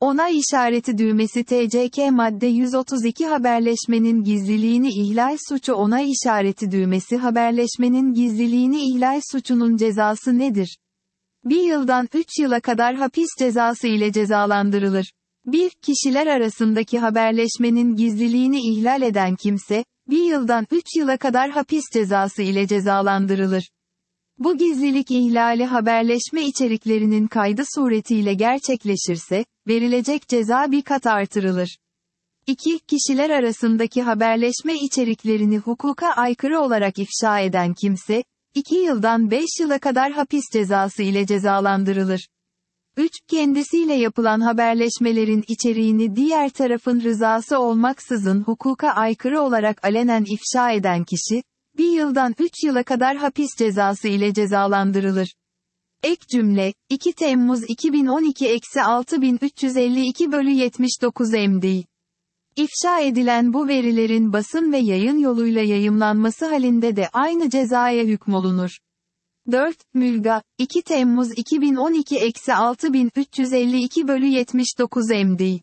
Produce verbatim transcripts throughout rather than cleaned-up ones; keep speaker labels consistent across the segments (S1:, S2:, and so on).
S1: Onay işareti düğmesi T C K Madde yüz otuz iki Haberleşmenin gizliliğini ihlal suçu Onay işareti düğmesi Haberleşmenin gizliliğini ihlal suçunun cezası nedir? bir yıldan üç yıla kadar hapis cezası ile cezalandırılır. bir Kişiler arasındaki haberleşmenin gizliliğini ihlal eden kimse, bir yıldan üç yıla kadar hapis cezası ile cezalandırılır. Bu gizlilik ihlali haberleşme içeriklerinin kaydı suretiyle gerçekleşirse, verilecek ceza bir kat artırılır. iki Kişiler arasındaki haberleşme içeriklerini hukuka aykırı olarak ifşa eden kimse, iki yıldan beş yıla kadar hapis cezası ile cezalandırılır. üç Kendisiyle yapılan haberleşmelerin içeriğini diğer tarafın rızası olmaksızın hukuka aykırı olarak alenen ifşa eden kişi, bir yıldan üç yıla kadar hapis cezası ile cezalandırılır. Ek cümle, iki Temmuz iki bin on iki - altı bin üç yüz elli iki bölü yetmiş dokuz M D. İfşa edilen bu verilerin basın ve yayın yoluyla yayımlanması halinde de aynı cezaya hükmolunur. dört Mülga, iki Temmuz iki bin on iki - altı bin üç yüz elli iki bölü yetmiş dokuz M D.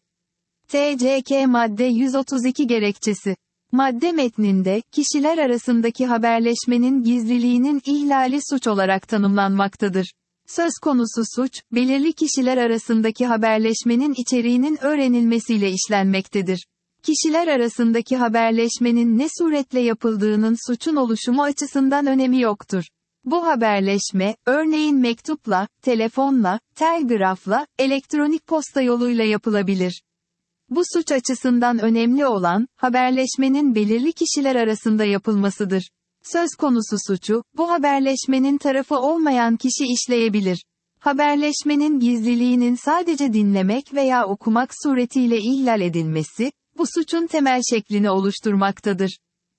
S1: T C K Madde yüz otuz iki Gerekçesi. Madde metninde, kişiler arasındaki haberleşmenin gizliliğinin ihlali suç olarak tanımlanmaktadır. Söz konusu suç, belirli kişiler arasındaki haberleşmenin içeriğinin öğrenilmesiyle işlenmektedir. Kişiler arasındaki haberleşmenin ne suretle yapıldığının suçun oluşumu açısından önemi yoktur. Bu haberleşme, örneğin mektupla, telefonla, telgrafla, elektronik posta yoluyla yapılabilir. Bu suç açısından önemli olan, haberleşmenin belirli kişiler arasında yapılmasıdır. Söz konusu suçu, bu haberleşmenin tarafı olmayan kişi işleyebilir. Haberleşmenin gizliliğinin sadece dinlemek veya okumak suretiyle ihlal edilmesi, bu suçun temel şeklini oluşturmaktadır.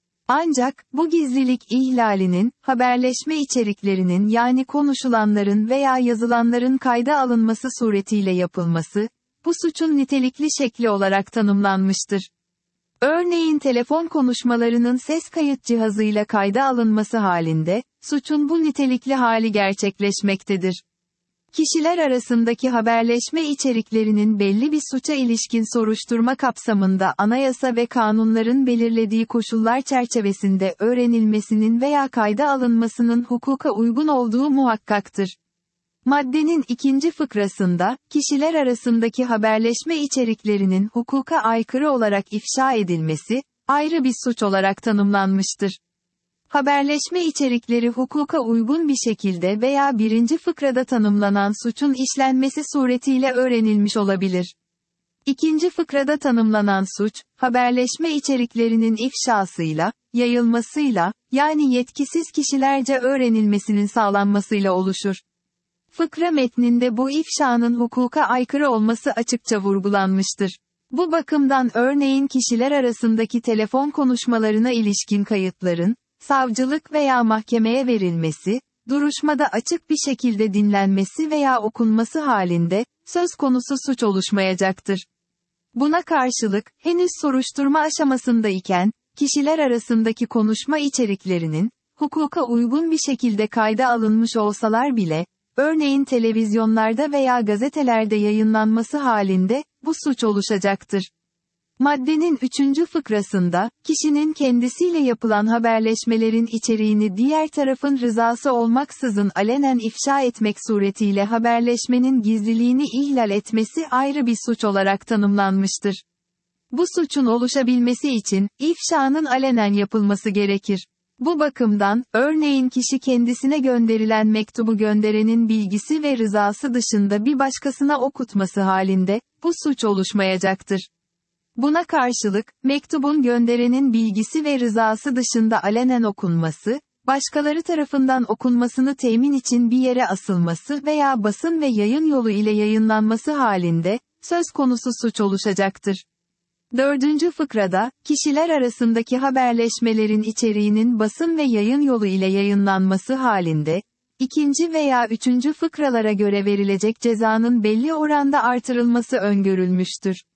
S1: Ancak, bu gizlilik ihlalinin, haberleşme içeriklerinin yani konuşulanların veya yazılanların kayda alınması suretiyle yapılması, bu suçun nitelikli şekli olarak tanımlanmıştır. Örneğin telefon konuşmalarının ses kayıt cihazıyla kayda alınması halinde, suçun bu nitelikli hali gerçekleşmektedir. Kişiler arasındaki haberleşme içeriklerinin belli bir suça ilişkin soruşturma kapsamında anayasa ve kanunların belirlediği koşullar çerçevesinde öğrenilmesinin veya kayda alınmasının hukuka uygun olduğu muhakkaktır. Maddenin ikinci fıkrasında, kişiler arasındaki haberleşme içeriklerinin hukuka aykırı olarak ifşa edilmesi, ayrı bir suç olarak tanımlanmıştır. Haberleşme içerikleri hukuka uygun bir şekilde veya birinci fıkrada tanımlanan suçun işlenmesi suretiyle öğrenilmiş olabilir. İkinci fıkrada tanımlanan suç, haberleşme içeriklerinin ifşasıyla, yayılmasıyla, yani yetkisiz kişilerce öğrenilmesinin sağlanmasıyla oluşur. Fıkra metninde bu ifşanın hukuka aykırı olması açıkça vurgulanmıştır. Bu bakımdan örneğin kişiler arasındaki telefon konuşmalarına ilişkin kayıtların, savcılık veya mahkemeye verilmesi, duruşmada açık bir şekilde dinlenmesi veya okunması halinde, söz konusu suç oluşmayacaktır. Buna karşılık, henüz soruşturma aşamasındayken, kişiler arasındaki konuşma içeriklerinin, hukuka uygun bir şekilde kayda alınmış olsalar bile, örneğin televizyonlarda veya gazetelerde yayınlanması halinde, bu suç oluşacaktır. Maddenin üçüncü fıkrasında, kişinin kendisiyle yapılan haberleşmelerin içeriğini diğer tarafın rızası olmaksızın alenen ifşa etmek suretiyle haberleşmenin gizliliğini ihlal etmesi ayrı bir suç olarak tanımlanmıştır. Bu suçun oluşabilmesi için, ifşanın alenen yapılması gerekir. Bu bakımdan, örneğin kişi kendisine gönderilen mektubu gönderenin bilgisi ve rızası dışında bir başkasına okutması halinde, bu suç oluşmayacaktır. Buna karşılık, mektubun gönderenin bilgisi ve rızası dışında alenen okunması, başkaları tarafından okunmasını temin için bir yere asılması veya basın ve yayın yolu ile yayınlanması halinde, söz konusu suç oluşacaktır. Dördüncü fıkrada, kişiler arasındaki haberleşmelerin içeriğinin basın ve yayın yolu ile yayınlanması halinde, ikinci veya üçüncü fıkralara göre verilecek cezanın belli oranda artırılması öngörülmüştür.